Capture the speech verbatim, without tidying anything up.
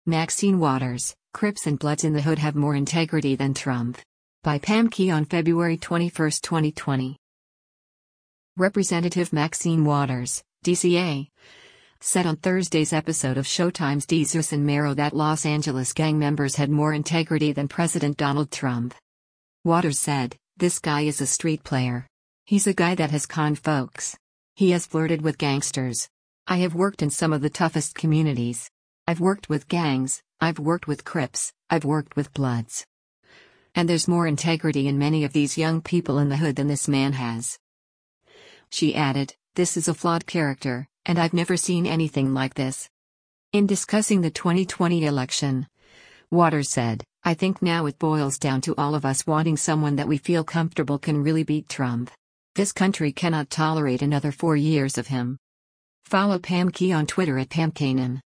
Maxine Waters, Crips and Bloods in the Hood have more integrity than Trump. By Pam Key on February twenty-first, twenty twenty. Representative Maxine Waters, D C A, said on Thursday's episode of Showtime's Desus and Mero that Los Angeles gang members had more integrity than President Donald Trump. Waters said, "This guy is a street player. He's a guy that has conned folks. He has flirted with gangsters. I have worked in some of the toughest communities. I've worked with gangs, I've worked with Crips, I've worked with Bloods. And there's more integrity in many of these young people in the hood than this man has." She added, "This is a flawed character, and I've never seen anything like this." In discussing the twenty twenty election, Waters said, "I think now it boils down to all of us wanting someone that we feel comfortable can really beat Trump. This country cannot tolerate another four years of him." Follow Pam Key on Twitter at Pam Kanan.